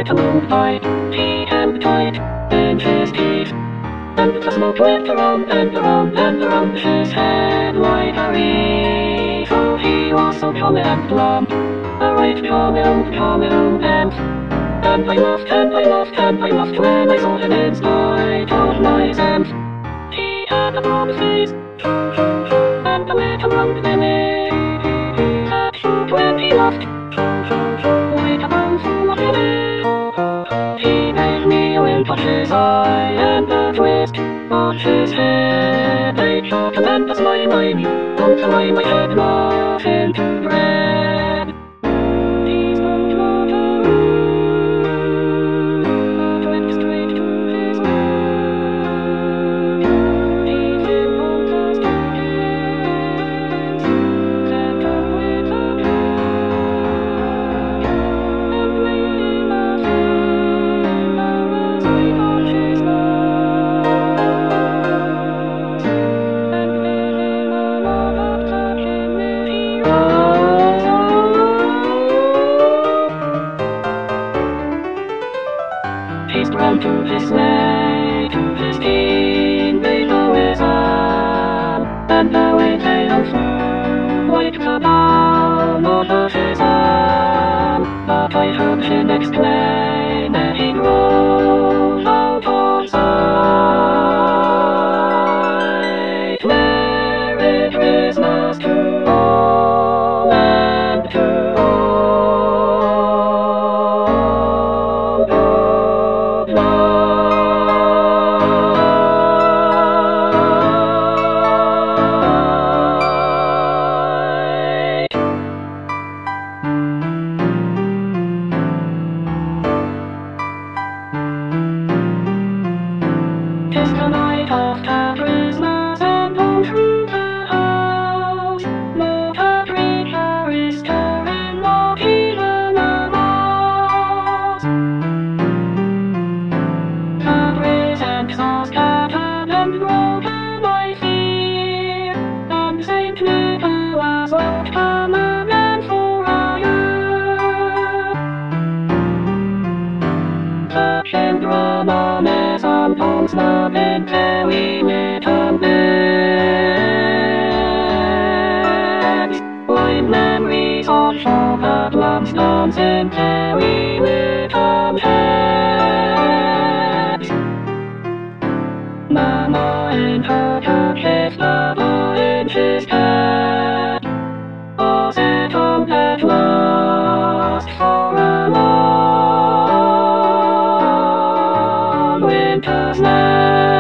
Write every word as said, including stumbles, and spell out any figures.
lit a moonlight, he held tight in his teeth. And the smoke went around and around and around his head like a reef. Oh, he was so jolly and plump, a right jolly old jolly old ant. And I laughed and I laughed and I laughed when I saw him in spite of my sense. He had a broad face, and a little round belly, that shoot when he laughed, with a mouth full of jelly. He made me a wink on his eye and a twist on his head. I shot him and a smile I knew until I my head morphed into bread. He spoke not a word, but went straight to his work. He came on the staircase, set up with a jerk, and laying a sailor's weight on his nose, and fell in a love of touching with heroes. He sprang to his sleigh, to his king, Heroism, and away they all flew, like the down of his arm. But I heard him exclaim, and he rolled out of sight. Merry Christmas to all, and to all good night. Tis the night after Christmas, and all through the house not a creature is stirring, not even a mouse. The presents are scattered and broken, I fear, and Saint Nicholas won't come again for a year. The children are mistletoes, loving very little bits, while memories of chocolate lumps dance in very little heads. Mama in her church, Papa in his hat, all settled at last for a long winter's nap.